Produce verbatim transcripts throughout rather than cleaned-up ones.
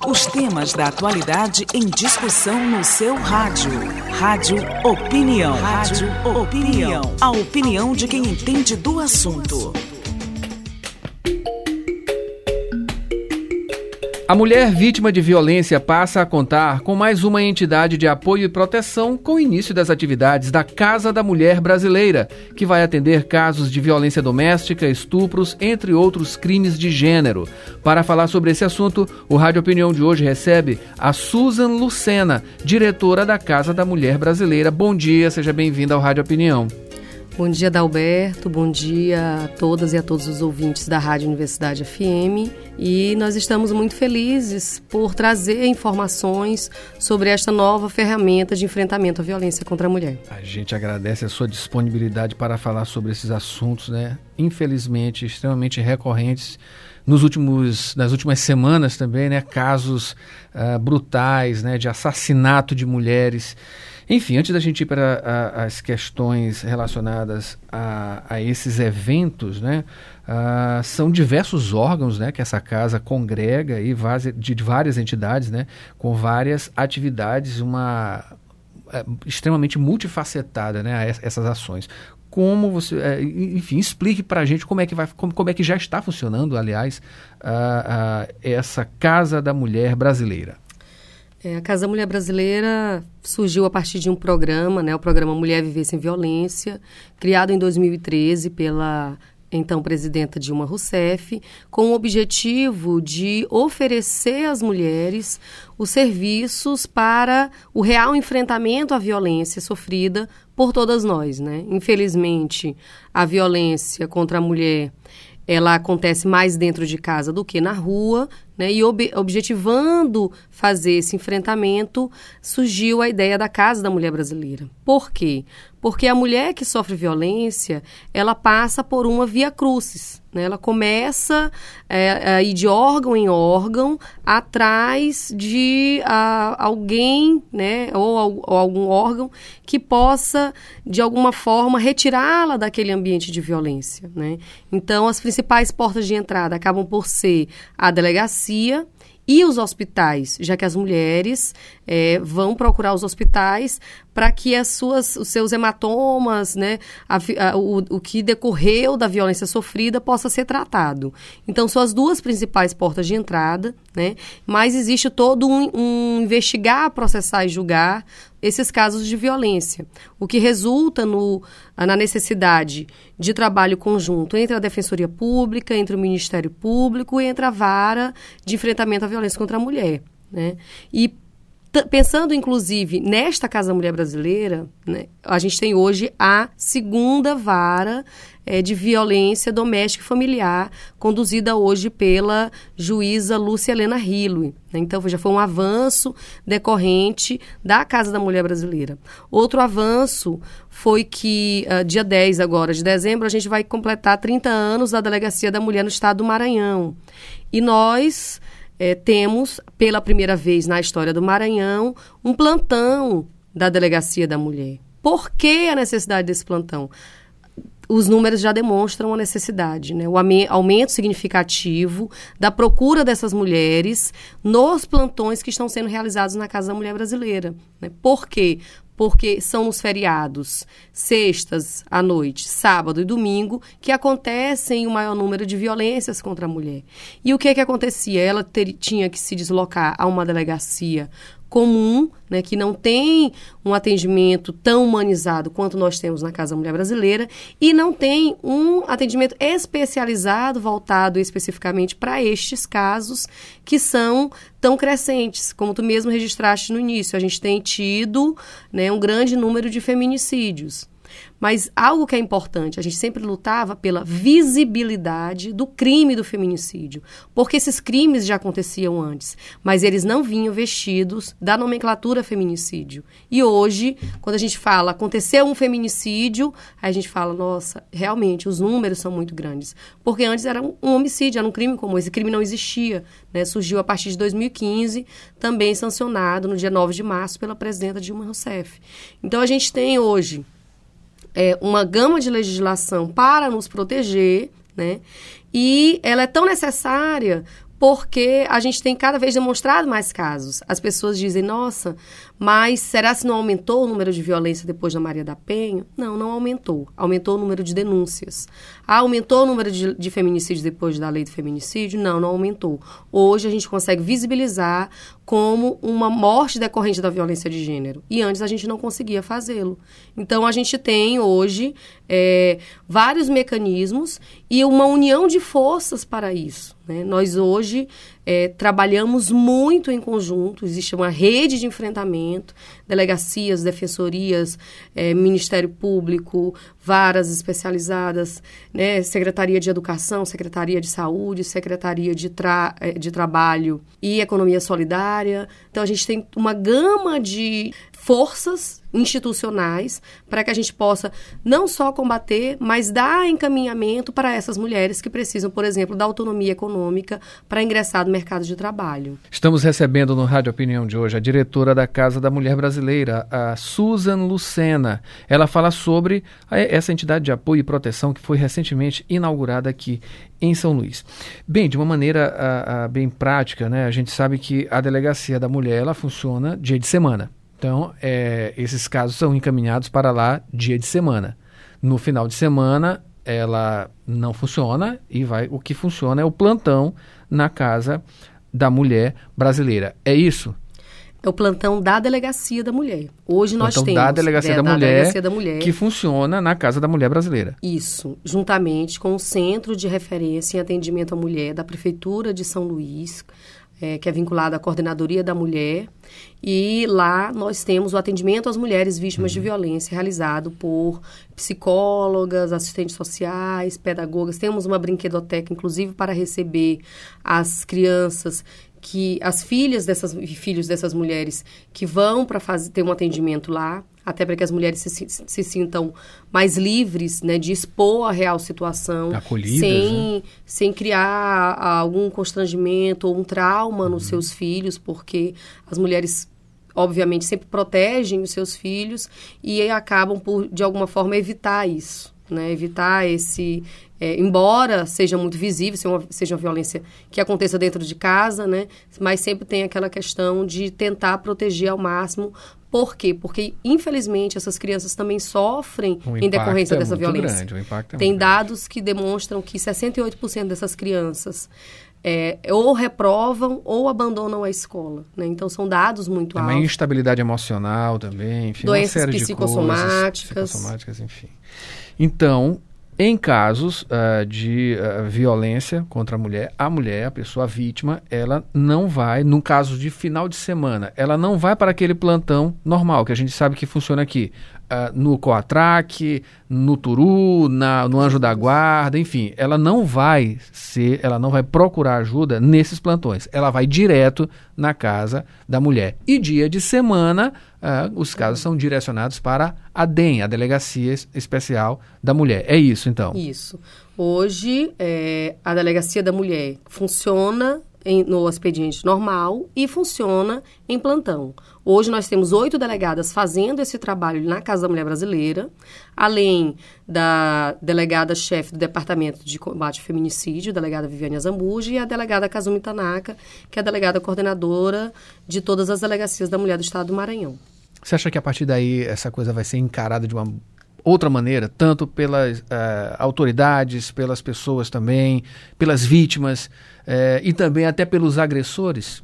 Os temas da atualidade em discussão no seu rádio. Rádio Opinião. Rádio Opinião. A opinião de quem entende do assunto. A mulher vítima de violência passa a contar com mais uma entidade de apoio e proteção com o início das atividades da Casa da Mulher Brasileira, que vai atender casos de violência doméstica, estupros, entre outros crimes de gênero. Para falar sobre esse assunto, o Rádio Opinião de hoje recebe a Susan Lucena, diretora da Casa da Mulher Brasileira. Bom dia, seja bem-vinda ao Rádio Opinião. Bom dia, Adalberto. Bom dia a todas e a todos os ouvintes da Rádio Universidade F M. E nós estamos muito felizes por trazer informações sobre esta nova ferramenta de enfrentamento à violência contra a mulher. A gente agradece a sua disponibilidade para falar sobre esses assuntos, né? Infelizmente, extremamente recorrentes. Nos últimos, nas últimas semanas também, né? Casos uh, brutais, né? De assassinato de mulheres. Enfim, antes da gente ir para a, as questões relacionadas a, a esses eventos, né, uh, são diversos órgãos, né, que essa casa congrega e vaz, de várias entidades, né, com várias atividades, uma uh, extremamente multifacetada, né, essas ações. Como você, uh, enfim, explique para a gente como é que vai, como, como é que já está funcionando, aliás, uh, uh, essa Casa da Mulher Brasileira. É, a Casa da Mulher Brasileira surgiu a partir de um programa, né, o programa Mulher Viver Sem Violência, criado em dois mil e treze pela então presidenta Dilma Rousseff, com o objetivo de oferecer às mulheres os serviços para o real enfrentamento à violência sofrida por todas nós, né? Infelizmente, a violência contra a mulher ela acontece mais dentro de casa do que na rua, né? E ob- objetivando fazer esse enfrentamento, surgiu a ideia da Casa da Mulher Brasileira. Por quê? Porque a mulher que sofre violência, ela passa por uma via crucis, né? Ela começa é, a ir de órgão em órgão atrás de a, alguém, né? ou, ou algum órgão que possa, de alguma forma, retirá-la daquele ambiente de violência, né? Então, as principais portas de entrada acabam por ser a delegacia e os hospitais, já que as mulheres é, vão procurar os hospitais para que as suas, os seus hematomas, né, a, a, o, o que decorreu da violência sofrida possa ser tratado. Então, são as duas principais portas de entrada, né, mas existe todo um, um investigar, processar e julgar esses casos de violência, o que resulta no, na necessidade de trabalho conjunto entre a Defensoria Pública, entre o Ministério Público e entre a Vara de Enfrentamento à Violência contra a Mulher, né? E t- pensando, inclusive, nesta Casa da Mulher Brasileira, né, a gente tem hoje a segunda vara é, de violência doméstica e familiar, conduzida hoje pela juíza Lúcia Helena Rilui. Então, já foi um avanço decorrente da Casa da Mulher Brasileira. Outro avanço foi que, uh, dia dez agora de dezembro, a gente vai completar trinta anos da Delegacia da Mulher no Estado do Maranhão. E nós eh, temos, pela primeira vez na história do Maranhão, um plantão da Delegacia da Mulher. Por que a necessidade desse plantão? Os números já demonstram a necessidade, né? O aumento significativo da procura dessas mulheres nos plantões que estão sendo realizados na Casa da Mulher Brasileira, né? Por quê? Porque são nos feriados, sextas à noite, sábado e domingo, que acontecem o maior número de violências contra a mulher. E o que que acontecia? Ela ter, tinha que se deslocar a uma delegacia comum, né, que não tem um atendimento tão humanizado quanto nós temos na Casa da Mulher Brasileira e não tem um atendimento especializado, voltado especificamente para estes casos que são tão crescentes, como tu mesmo registraste no início. A gente tem tido, né, um grande número de feminicídios. Mas algo que é importante, a gente sempre lutava pela visibilidade do crime do feminicídio, porque esses crimes já aconteciam antes, mas eles não vinham vestidos da nomenclatura feminicídio. E hoje, quando a gente fala, aconteceu um feminicídio, aí a gente fala, nossa, realmente, os números são muito grandes. Porque antes era um homicídio, era um crime comum, esse crime não existia, né? Surgiu a partir de dois mil e quinze, também sancionado no dia nove de março pela presidenta Dilma Rousseff. Então, a gente tem hoje É, uma gama de legislação para nos proteger, né? E ela é tão necessária porque a gente tem cada vez demonstrado mais casos. As pessoas dizem, nossa, mas será que não aumentou o número de violência depois da Maria da Penha? Não, não aumentou. Aumentou o número de denúncias. Ah, aumentou o número de, de feminicídios depois da lei do feminicídio? Não, não aumentou. Hoje a gente consegue visibilizar como uma morte decorrente da violência de gênero. E antes a gente não conseguia fazê-lo. Então, a gente tem hoje é, vários mecanismos e uma união de forças para isso. Né? Nós hoje é, trabalhamos muito em conjunto, existe uma rede de enfrentamento, delegacias, defensorias, é, Ministério Público, varas especializadas, né? Secretaria de Educação, Secretaria de Saúde, Secretaria de, tra- de Trabalho e Economia Solidária. Então, a gente tem uma gama de forças institucionais para que a gente possa não só combater, mas dar encaminhamento para essas mulheres que precisam, por exemplo, da autonomia econômica para ingressar no mercado de trabalho. Estamos recebendo no Rádio Opinião de hoje a diretora da Casa da Mulher Brasileira, a Susan Lucena. Ela fala sobre essa entidade de apoio e proteção que foi recentemente inaugurada aqui em São Luís. Bem, de uma maneira a, a, bem prática, né, a gente sabe que a Delegacia da Mulher ela funciona dia de semana. Então, é, esses casos são encaminhados para lá dia de semana. No final de semana, ela não funciona e vai, o que funciona é o plantão na Casa da Mulher Brasileira. É isso? É o plantão da Delegacia da Mulher. Hoje nós plantão temos... da Delegacia, é, da, da Mulher, Delegacia da Mulher, que funciona na Casa da Mulher Brasileira. Isso, juntamente com o Centro de Referência em Atendimento à Mulher da Prefeitura de São Luís, É, que é vinculado à Coordenadoria da Mulher, e lá nós temos o atendimento às mulheres vítimas uhum. de violência realizado por psicólogas, assistentes sociais, pedagogas. Temos uma brinquedoteca, inclusive, para receber as crianças, que as filhas dessas filhos dessas mulheres que vão para ter um atendimento lá, até para que as mulheres se, se sintam mais livres, né, de expor a real situação, acolhidas, sem, né? sem criar algum constrangimento ou um trauma uhum. nos seus filhos, porque as mulheres, obviamente, sempre protegem os seus filhos e acabam por, de alguma forma, evitar isso, né, evitar esse... É, embora seja muito visível, seja uma, seja uma violência que aconteça dentro de casa, né, mas sempre tem aquela questão de tentar proteger ao máximo. Por quê? Porque, infelizmente, essas crianças também sofrem em decorrência é dessa violência. Grande, o impacto é tem muito dados grande. Que demonstram que sessenta e oito por cento dessas crianças é, ou reprovam ou abandonam a escola. Né? Então, são dados muito é altos. Uma instabilidade emocional também, enfim, doenças uma série psicossomáticas. de coisas, psicossomáticas, enfim. Então, em casos uh, de uh, violência contra a mulher, a mulher, a pessoa a vítima, ela não vai, num caso de final de semana, ela não vai para aquele plantão normal, que a gente sabe que funciona aqui, uh, no Coatrac, no Turu, na, no Anjo da Guarda, enfim, ela não vai ser, ela não vai procurar ajuda nesses plantões, ela vai direto na Casa da Mulher. E dia de semana, uh, os casos são direcionados para a D E M, a Delegacia Especial da Mulher. É isso, então? Isso. Hoje, é, a Delegacia da Mulher funciona em, no expediente normal e funciona em plantão. Hoje nós temos oito delegadas fazendo esse trabalho na Casa da Mulher Brasileira, além da delegada-chefe do Departamento de Combate ao Feminicídio, a delegada Viviane Azambuja, e a delegada Kazumi Tanaka, que é a delegada coordenadora de todas as delegacias da mulher do Estado do Maranhão. Você acha que a partir daí essa coisa vai ser encarada de uma outra maneira, tanto pelas uh, autoridades, pelas pessoas também, pelas vítimas uh, e também até pelos agressores?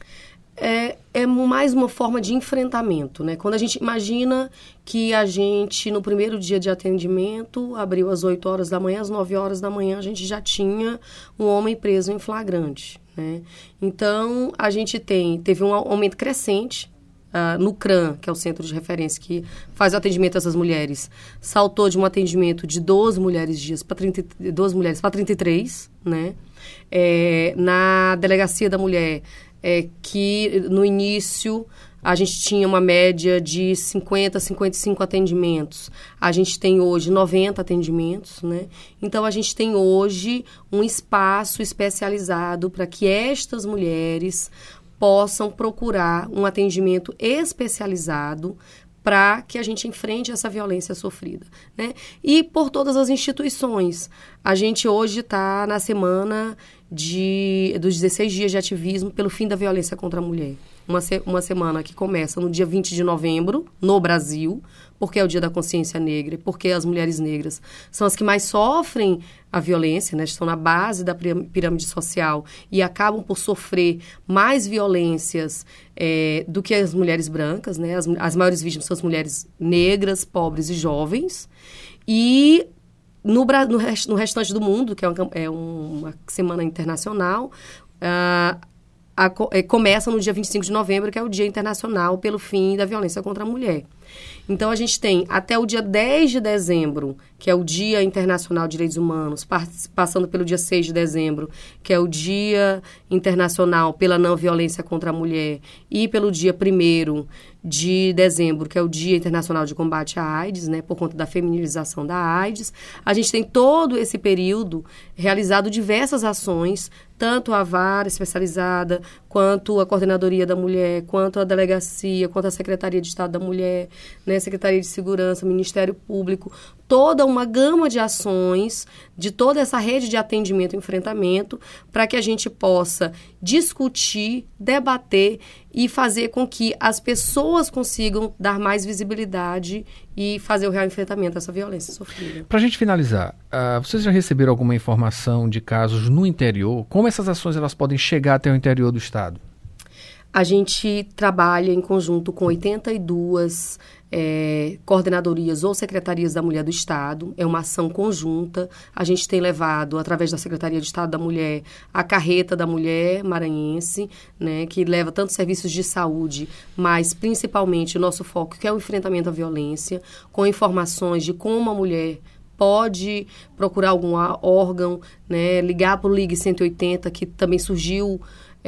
É, é mais uma forma de enfrentamento, né? Quando a gente imagina que a gente, no primeiro dia de atendimento, abriu às oito horas da manhã, às nove horas da manhã, a gente já tinha um homem preso em flagrante, né? Então, a gente tem, teve um aumento crescente. Uh, no CRAM, que é o Centro de Referência que faz o atendimento a essas mulheres, saltou de um atendimento de doze mulheres dias para doze mulheres para trinta e três, né? É, na Delegacia da Mulher, é, que no início a gente tinha uma média de cinquenta, cinquenta e cinco atendimentos. A gente tem hoje noventa atendimentos, né? Então, a gente tem hoje um espaço especializado para que estas mulheres possam procurar um atendimento especializado para que a gente enfrente essa violência sofrida, né? E por todas as instituições. A gente hoje está na semana de, dos dezesseis dias de ativismo pelo fim da violência contra a mulher. Uma, se, uma semana que começa no dia vinte de novembro, no Brasil, porque é o Dia da Consciência Negra, porque as mulheres negras são as que mais sofrem a violência, né? Estão na base da pirâmide social e acabam por sofrer mais violências é, do que as mulheres brancas, né? As, as maiores vítimas são as mulheres negras, pobres e jovens. E no, no, rest, no restante do mundo, que é uma, é uma semana internacional, uh, A, é, começa no dia vinte e cinco de novembro, que é o Dia Internacional pelo Fim da Violência contra a Mulher. Então, a gente tem até o dia dez de dezembro, que é o Dia Internacional de Direitos Humanos, passando pelo dia seis de dezembro, que é o Dia Internacional pela Não Violência contra a Mulher, e pelo dia primeiro de dezembro, que é o Dia Internacional de Combate à AIDS, né, por conta da feminilização da AIDS. A gente tem todo esse período realizado diversas ações, tanto a vara especializada, quanto a Coordenadoria da Mulher, quanto a Delegacia, quanto a Secretaria de Estado da Mulher, né, Secretaria de Segurança, Ministério Público, toda uma gama de ações, de toda essa rede de atendimento e enfrentamento, para que a gente possa discutir, debater e fazer com que as pessoas consigam dar mais visibilidade e fazer o real enfrentamento dessa violência sofrida. Para a gente finalizar, uh, vocês já receberam alguma informação de casos no interior? Como essas ações elas podem chegar até o interior do estado? A gente trabalha em conjunto com oitenta e duas é, coordenadorias ou secretarias da Mulher do Estado. É uma ação conjunta. A gente tem levado, através da Secretaria de Estado da Mulher, a Carreta da Mulher Maranhense, né, que leva tanto serviços de saúde, mas principalmente o nosso foco, que é o enfrentamento à violência, com informações de como a mulher pode procurar algum órgão, né, ligar para o Ligue cento e oitenta, que também surgiu...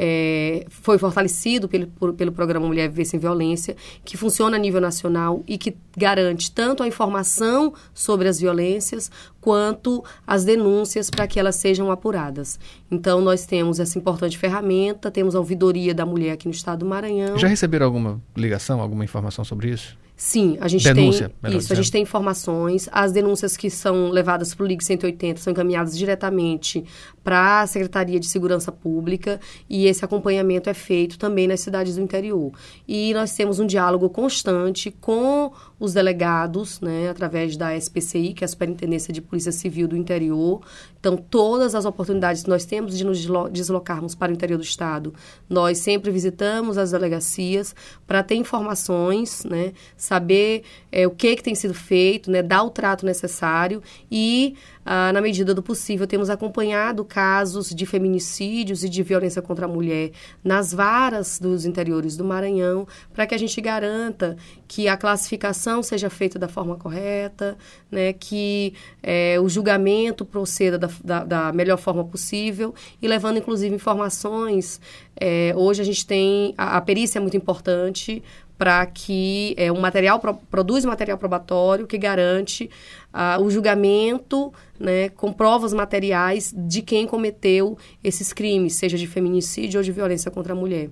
É, foi fortalecido pelo, por, pelo programa Mulher Viver Sem Violência, que funciona a nível nacional e que garante tanto a informação sobre as violências quanto as denúncias para que elas sejam apuradas. Então, nós temos essa importante ferramenta, temos a ouvidoria da mulher aqui no estado do Maranhão. Já receberam alguma ligação, alguma informação sobre isso? Sim, a gente Denúncia, tem isso, dizendo. A gente tem informações. As denúncias que são levadas para o Ligue cento e oitenta são encaminhadas diretamente para a Secretaria de Segurança Pública e esse acompanhamento é feito também nas cidades do interior. E nós temos um diálogo constante com os delegados, né, através da S P C I, que é a Superintendência de Polícia Civil do Interior. Então, todas as oportunidades que nós temos de nos deslocarmos para o interior do estado, nós sempre visitamos as delegacias para ter informações, né, saber é, o que, que tem sido feito, né, dar o trato necessário e, ah, na medida do possível, temos acompanhado casos de feminicídios e de violência contra a mulher nas varas dos interiores do Maranhão, para que a gente garanta que a classificação seja feita da forma correta, né, que é, o julgamento proceda da, da, da melhor forma possível e levando, inclusive, informações. É, hoje a gente tem... A, a perícia é muito importante para que é, um material pro, produz material probatório que garante uh, o julgamento, né, com provas materiais de quem cometeu esses crimes, seja de feminicídio ou de violência contra a mulher.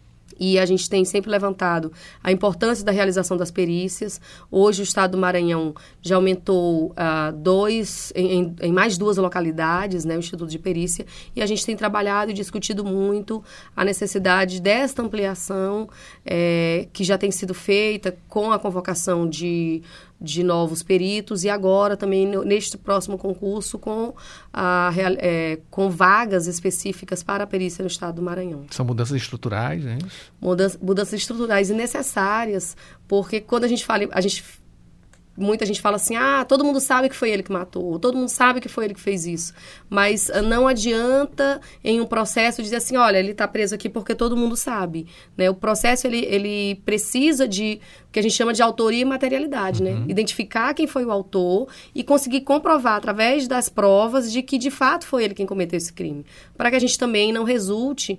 E a gente tem sempre levantado a importância da realização das perícias. Hoje o estado do Maranhão já aumentou uh, dois, em, em mais duas localidades, né, o Instituto de Perícia, e a gente tem trabalhado e discutido muito a necessidade desta ampliação é, que já tem sido feita com a convocação de... de novos peritos e agora também neste próximo concurso com, a, é, com vagas específicas para a perícia no estado do Maranhão. São mudanças estruturais, é isso? Mudanças, mudanças estruturais e necessárias, porque quando a gente fala, a gente, muita gente fala assim, ah, todo mundo sabe que foi ele que matou, todo mundo sabe que foi ele que fez isso, mas não adianta em um processo dizer assim, olha, ele está preso aqui porque todo mundo sabe, né? O processo, ele, ele precisa de que a gente chama de autoria e materialidade, uhum. né? Identificar quem foi o autor e conseguir comprovar através das provas de que, de fato, foi ele quem cometeu esse crime. Para que a gente também não resulte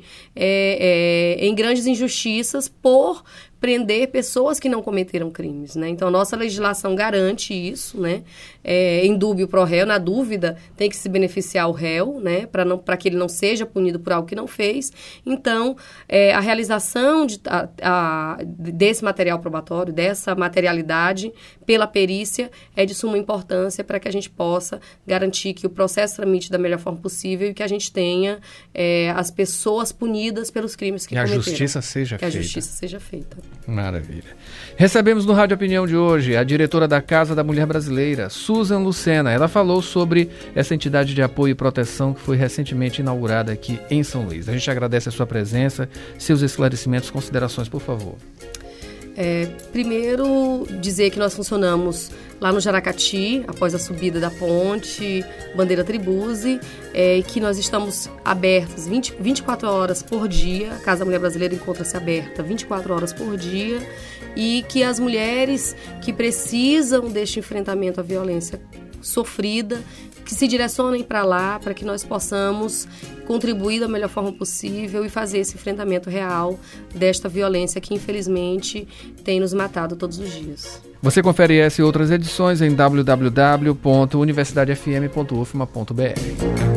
é, é, em grandes injustiças por prender pessoas que não cometeram crimes, né? Então, a nossa legislação garante isso, né? É, em dúbio pro réu, na dúvida, tem que se beneficiar o réu, né? Para não, para que ele não seja punido por algo que não fez. Então, é, a realização de, a, a, desse material probatório laboratório, dessa materialidade, pela perícia, é de suma importância para que a gente possa garantir que o processo tramite da melhor forma possível e que a gente tenha é, as pessoas punidas pelos crimes que e cometeram. Que a justiça seja que feita. Que a justiça seja feita. Maravilha. Recebemos no Rádio Opinião de hoje a diretora da Casa da Mulher Brasileira, Susan Lucena. Ela falou sobre essa entidade de apoio e proteção que foi recentemente inaugurada aqui em São Luís. A gente agradece a sua presença, seus esclarecimentos, considerações, por favor. É, primeiro, dizer que nós funcionamos lá no Jaracati, após a subida da ponte Bandeira Tribuzzi, é, e que nós estamos abertos vinte, vinte e quatro horas por dia. A Casa da Mulher Brasileira encontra-se aberta vinte e quatro horas por dia e que as mulheres que precisam deste enfrentamento à violência sofrida, que se direcionem para lá, para que nós possamos contribuir da melhor forma possível e fazer esse enfrentamento real desta violência que, infelizmente, tem nos matado todos os dias. Você confere essa e outras edições em w w w ponto universidade f m ponto u f m a ponto b r.